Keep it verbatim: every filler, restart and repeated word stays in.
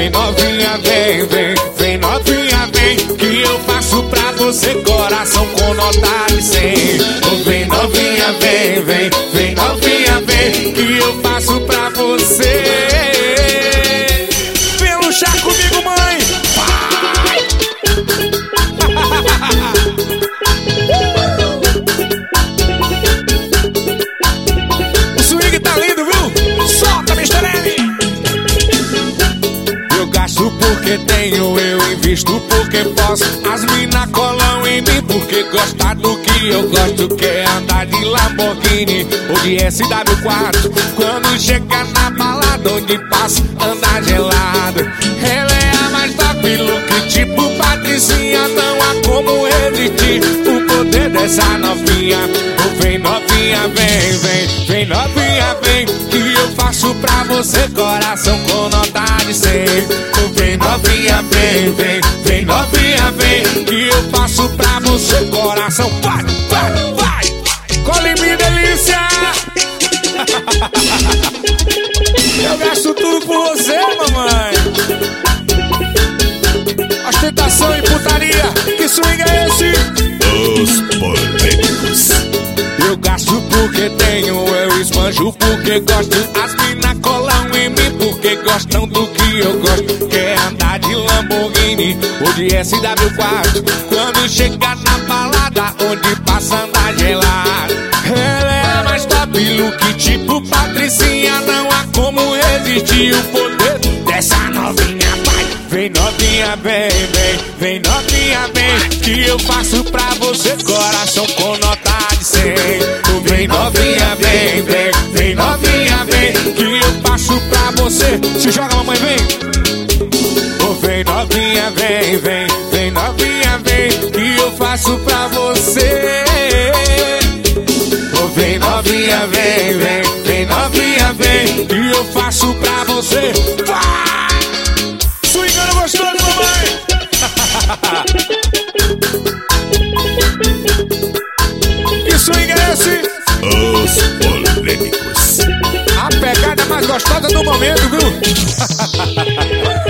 vem novinha, vem, vem, vem novinha, vem, que eu faço pra você coração com nota de cem. Oh, vem novinha, vem, vem, vem novinha, vem, que eu faço pra você. Vem luxar comigo, mãe. Vai! O swing tá lindo, viu? Solta, mister M. Eu gasto porque tenho, eu invisto porque posso. As mina colam em mim porque gosta do que eu gosto. Quer andar de Lamborghini ou de S W quatro. Quando chega na balada onde passa, anda gelado. Ela é a mais top look, tipo Patricinha. Não há como resistir o poder dessa novinha. Oh, vem novinha, vem, vem, vem novinha, vem, que eu faço pra você coração com nota de cem. Oh, vem novinha, vem, vem, vem novinha, vem, que eu faço pra você coração. Vai, vai, vai, cola em mim, delícia. Eu gasto tudo por você, mamãe. Ostentação e putaria, que swing é esse? Os polêmicos. Eu gasto porque tenho, eu esbanjo porque gosto. As mina colam em mim porque gostam do que eu gosto. Quer andar de Lamborghini ou de S W quatro. Quando chega na balada onde passa anda gelado. Ela é a mais top look, tipo Patricinha. Não há como resistir o poder dessa novinha. Vai, vem novinha, vem, vem, vem novinha, vem, que eu faço pra você coração com nota de cem. Oh, vem novinha, vem, vem, vem novinha, vem, que eu faço pra você. Se joga, mamãe, vem. Oh, vem novinha, vem, vem, vem novinha, vem, que eu faço pra você. Oh, vem novinha, vem, vem, vem novinha, vem, que eu faço pra você. Vai! Swingando gostoso, mamãe! Que swing é esse? Os polêmicos. A pegada mais gostosa do momento, viu?